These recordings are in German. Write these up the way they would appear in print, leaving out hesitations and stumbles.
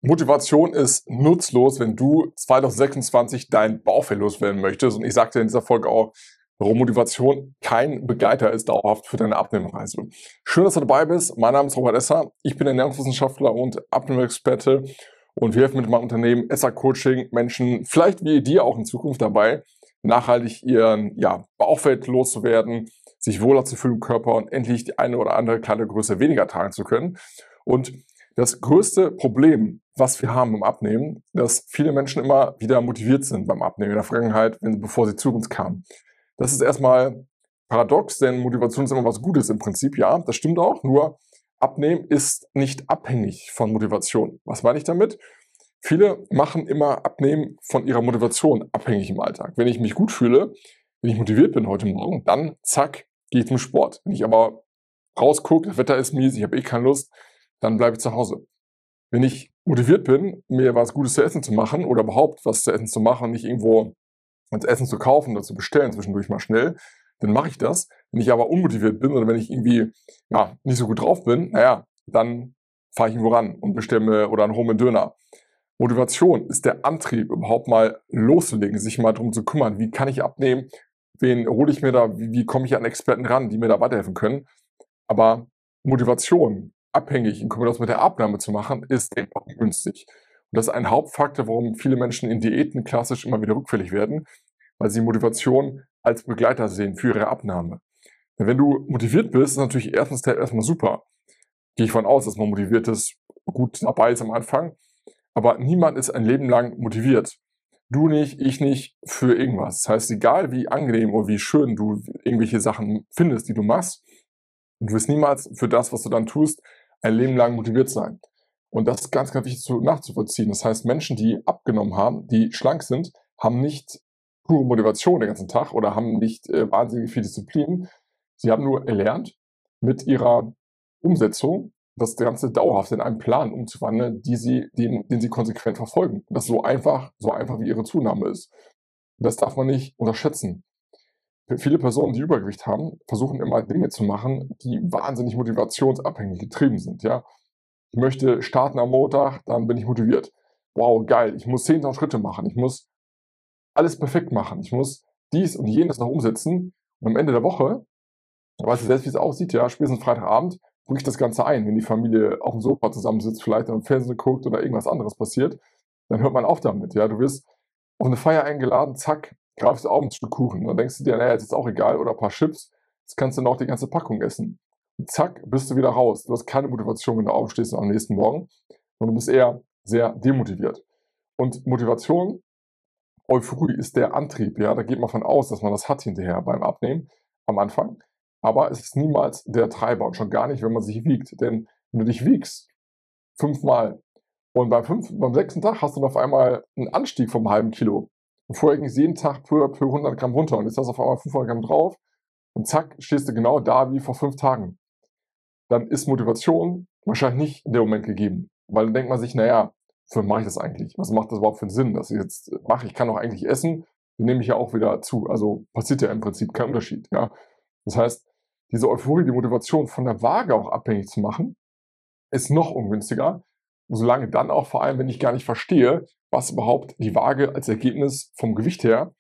Motivation ist nutzlos, wenn du 2026 dein Bauchfell loswerden möchtest. Und ich sagte in dieser Folge auch, warum Motivation kein Begleiter ist dauerhaft für deine Abnehmreise. Schön, dass du dabei bist. Mein Name ist Robert Esser. Ich bin Ernährungswissenschaftler und Abnehmexperte. Und wir helfen mit meinem Unternehmen Esser Coaching Menschen, vielleicht wie dir auch in Zukunft dabei, nachhaltig ihren Bauchfett loszuwerden, sich wohler zu fühlen im Körper und endlich die eine oder andere kleine Größe weniger tragen zu können. Und das größte Problem, was wir haben im Abnehmen, dass viele Menschen immer wieder motiviert sind beim Abnehmen in der Vergangenheit, bevor sie zu uns kamen. Das ist erstmal paradox, denn Motivation ist immer was Gutes im Prinzip. Ja, das stimmt auch, nur Abnehmen ist nicht abhängig von Motivation. Was meine ich damit? Viele machen immer Abnehmen von ihrer Motivation abhängig im Alltag. Wenn ich mich gut fühle, wenn ich motiviert bin heute Morgen, dann zack, gehe ich zum Sport. Wenn ich aber rausgucke, das Wetter ist mies, ich habe keine Lust, dann bleibe ich zu Hause. Wenn ich motiviert bin, mir was Gutes zu essen zu machen oder überhaupt was zu essen zu machen und nicht irgendwo das Essen zu kaufen oder zu bestellen zwischendurch mal schnell, dann mache ich das. Wenn ich aber unmotiviert bin oder wenn ich irgendwie nicht so gut drauf bin, dann fahre ich irgendwo ran und bestelle mir oder hole mir einen Döner. Motivation ist der Antrieb, überhaupt mal loszulegen, sich mal darum zu kümmern, wie kann ich abnehmen, wen hole ich mir da, wie komme ich an Experten ran, die mir da weiterhelfen können. Aber Motivation abhängig in Kombination mit der Abnahme zu machen, ist einfach günstig. Und das ist ein Hauptfaktor, warum viele Menschen in Diäten klassisch immer wieder rückfällig werden, weil sie Motivation als Begleiter sehen für ihre Abnahme. Denn wenn du motiviert bist, ist natürlich erstmal super. Gehe ich von aus, dass man motiviert ist, gut dabei ist am Anfang. Aber niemand ist ein Leben lang motiviert. Du nicht, ich nicht, für irgendwas. Das heißt, egal wie angenehm oder wie schön du irgendwelche Sachen findest, die du machst, du wirst niemals für das, was du dann tust, ein Leben lang motiviert sein. Und das ist ganz, ganz wichtig nachzuvollziehen. Das heißt, Menschen, die abgenommen haben, die schlank sind, haben nicht pure Motivation den ganzen Tag oder haben nicht wahnsinnig viel Disziplin. Sie haben nur erlernt, mit ihrer Umsetzung das Ganze dauerhaft in einen Plan umzuwandeln, den sie konsequent verfolgen. Das so einfach wie ihre Zunahme ist. Das darf man nicht unterschätzen. Viele Personen, die Übergewicht haben, versuchen immer Dinge zu machen, die wahnsinnig motivationsabhängig getrieben sind. Ja? Ich möchte starten am Montag, dann bin ich motiviert. Wow, geil, ich muss 10.000 Schritte machen, ich muss alles perfekt machen, ich muss dies und jenes noch umsetzen. Und am Ende der Woche, weißt du selbst, wie es aussieht, ja, spätestens Freitagabend bricht das Ganze ein, wenn die Familie auf dem Sofa zusammensitzt, vielleicht am Fernsehen guckt oder irgendwas anderes passiert, dann hört man auf damit. Ja? Du wirst auf eine Feier eingeladen, zack, greifst du auf ein Stück Kuchen. Dann denkst du dir, naja, jetzt ist auch egal, oder ein paar Chips, jetzt kannst du noch die ganze Packung essen. Und zack, bist du wieder raus. Du hast keine Motivation, wenn du aufstehst am nächsten Morgen, sondern du bist eher sehr demotiviert. Und Motivation, Euphorie ist der Antrieb, ja, da geht man von aus, dass man das hat hinterher beim Abnehmen am Anfang. Aber es ist niemals der Treiber und schon gar nicht, wenn man sich wiegt. Denn wenn du dich wiegst, 5-mal, und beim 6. Tag hast du dann auf einmal einen Anstieg vom halben Kilo. Und vorher ging es jeden Tag für 100 Gramm runter und jetzt hast du auf einmal 500 Gramm drauf und zack, stehst du genau da wie vor 5 Tagen. Dann ist Motivation wahrscheinlich nicht in dem Moment gegeben. Weil dann denkt man sich, naja, wofür mache ich das eigentlich? Was macht das überhaupt für einen Sinn, dass ich jetzt mache? Ich kann doch eigentlich essen, den nehme ich ja auch wieder zu. Also passiert ja im Prinzip kein Unterschied. Ja? Das heißt, diese Euphorie, die Motivation von der Waage auch abhängig zu machen, ist noch ungünstiger. Solange dann auch vor allem, wenn ich gar nicht verstehe, was überhaupt die Waage als Ergebnis vom Gewicht her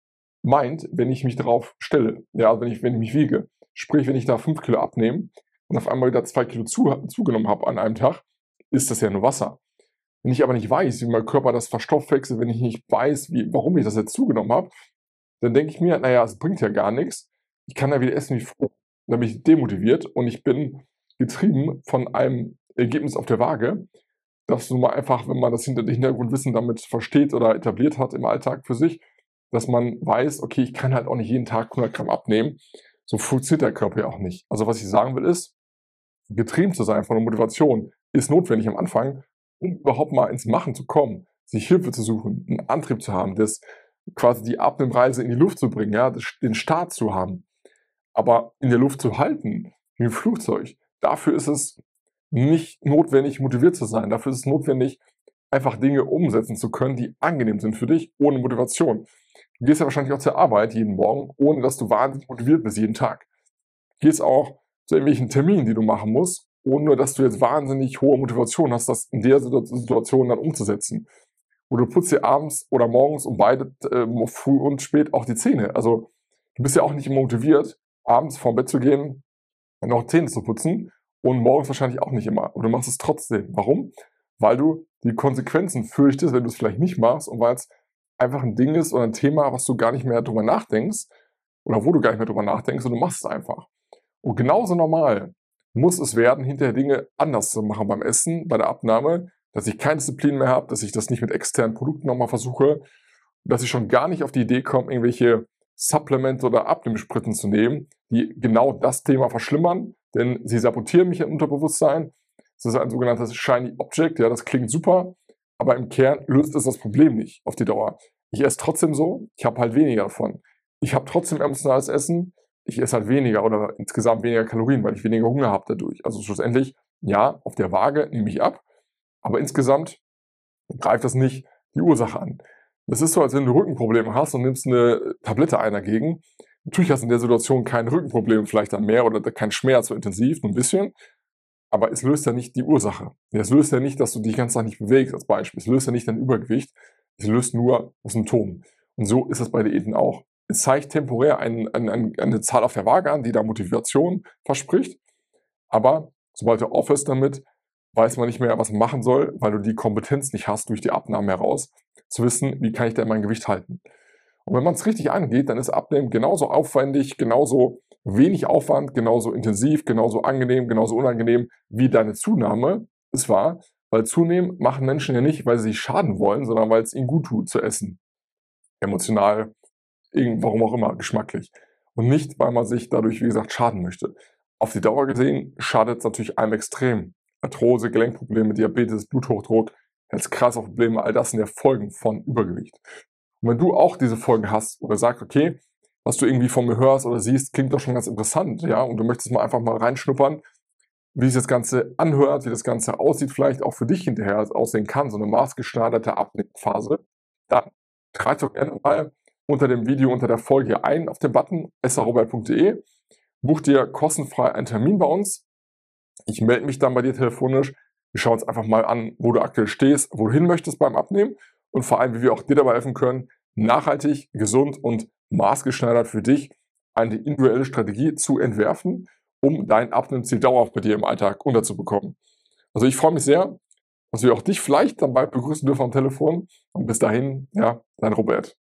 meint, wenn ich mich darauf stelle. Ja, also wenn ich mich wiege. Sprich, wenn ich da 5 Kilo abnehme und auf einmal wieder 2 Kilo zugenommen habe an einem Tag, ist das ja nur Wasser. Wenn ich aber nicht weiß, wie mein Körper das verstoffwechselt, wenn ich nicht weiß, warum ich das jetzt zugenommen habe, dann denke ich mir, naja, es bringt ja gar nichts. Ich kann ja wieder essen wie vorher. Dann bin ich demotiviert und ich bin getrieben von einem Ergebnis auf der Waage, dass du mal einfach, wenn man das Hintergrundwissen damit versteht oder etabliert hat im Alltag für sich, dass man weiß, okay, ich kann halt auch nicht jeden Tag 100 Gramm abnehmen. So funktioniert der Körper ja auch nicht. Also was ich sagen will ist, getrieben zu sein von der Motivation ist notwendig am Anfang, um überhaupt mal ins Machen zu kommen, sich Hilfe zu suchen, einen Antrieb zu haben, quasi die Abnehmreise in die Luft zu bringen, ja, den Start zu haben. Aber in der Luft zu halten, wie ein Flugzeug, dafür ist es nicht notwendig, motiviert zu sein. Dafür ist es notwendig, einfach Dinge umsetzen zu können, die angenehm sind für dich, ohne Motivation. Du gehst ja wahrscheinlich auch zur Arbeit jeden Morgen, ohne dass du wahnsinnig motiviert bist jeden Tag. Du gehst auch zu irgendwelchen Terminen, die du machen musst, ohne dass du jetzt wahnsinnig hohe Motivation hast, das in der Situation dann umzusetzen. Oder du putzt dir abends oder morgens um beide, früh und spät auch die Zähne. Also, du bist ja auch nicht immer motiviert, abends vorm Bett zu gehen und noch Zähne zu putzen und morgens wahrscheinlich auch nicht immer. Und du machst es trotzdem. Warum? Weil du die Konsequenzen fürchtest, wenn du es vielleicht nicht machst und weil es einfach ein Ding ist oder ein Thema, was du gar nicht mehr drüber nachdenkst oder wo du gar nicht mehr drüber nachdenkst und du machst es einfach. Und genauso normal muss es werden, hinterher Dinge anders zu machen beim Essen, bei der Abnahme, dass ich keine Disziplin mehr habe, dass ich das nicht mit externen Produkten nochmal versuche, dass ich schon gar nicht auf die Idee komme, irgendwelche Supplemente oder Abnehmspritzen zu nehmen, die genau das Thema verschlimmern, denn sie sabotieren mich im Unterbewusstsein. Das ist ein sogenanntes Shiny Object, ja, das klingt super, aber im Kern löst es das Problem nicht auf die Dauer. Ich esse trotzdem so, ich habe halt weniger davon. Ich habe trotzdem emotionales Essen, ich esse halt weniger oder insgesamt weniger Kalorien, weil ich weniger Hunger habe dadurch. Also schlussendlich, ja, auf der Waage nehme ich ab, aber insgesamt greift das nicht die Ursache an. Das ist so, als wenn du Rückenprobleme hast und nimmst eine Tablette ein dagegen. Natürlich hast du in der Situation kein Rückenproblem, vielleicht dann mehr oder kein Schmerz so intensiv, nur ein bisschen. Aber es löst ja nicht die Ursache. Es löst ja nicht, dass du dich die ganze Zeit nicht bewegst, als Beispiel. Es löst ja nicht dein Übergewicht. Es löst nur das Symptom. Und so ist es bei Diäten auch. Es zeigt temporär eine Zahl auf der Waage an, die da Motivation verspricht. Aber sobald du aufhörst damit, weiß man nicht mehr, was man machen soll, weil du die Kompetenz nicht hast, durch die Abnahme heraus zu wissen, wie kann ich denn mein Gewicht halten. Und wenn man es richtig angeht, dann ist Abnehmen genauso aufwendig, genauso wenig Aufwand, genauso intensiv, genauso angenehm, genauso unangenehm wie deine Zunahme es war. Weil zunehmen machen Menschen ja nicht, weil sie sich schaden wollen, sondern weil es ihnen gut tut zu essen. Emotional, warum auch immer, geschmacklich. Und nicht, weil man sich dadurch, wie gesagt, schaden möchte. Auf die Dauer gesehen schadet es natürlich einem extrem. Arthrose, Gelenkprobleme, Diabetes, Bluthochdruck, Herz-Kreislauf-Probleme, all das sind ja Folgen von Übergewicht. Und wenn du auch diese Folgen hast oder sagst, okay, was du irgendwie von mir hörst oder siehst, klingt doch schon ganz interessant, ja, und du möchtest mal einfach mal reinschnuppern, wie sich das Ganze anhört, wie das Ganze aussieht, vielleicht auch für dich hinterher aussehen kann, so eine maßgeschneiderte Abnehmphase, dann trag doch gerne mal unter dem Video, unter der Folge hier ein auf den Button srobert.de, buch dir kostenfrei einen Termin bei uns. Ich melde mich dann bei dir telefonisch. Wir schauen uns einfach mal an, wo du aktuell stehst, wo du hin möchtest beim Abnehmen und vor allem, wie wir auch dir dabei helfen können, nachhaltig, gesund und maßgeschneidert für dich eine individuelle Strategie zu entwerfen, um dein Abnehmziel dauerhaft bei dir im Alltag unterzubekommen. Also ich freue mich sehr, dass wir auch dich vielleicht dann bald begrüßen dürfen am Telefon. Und bis dahin, ja, dein Robert.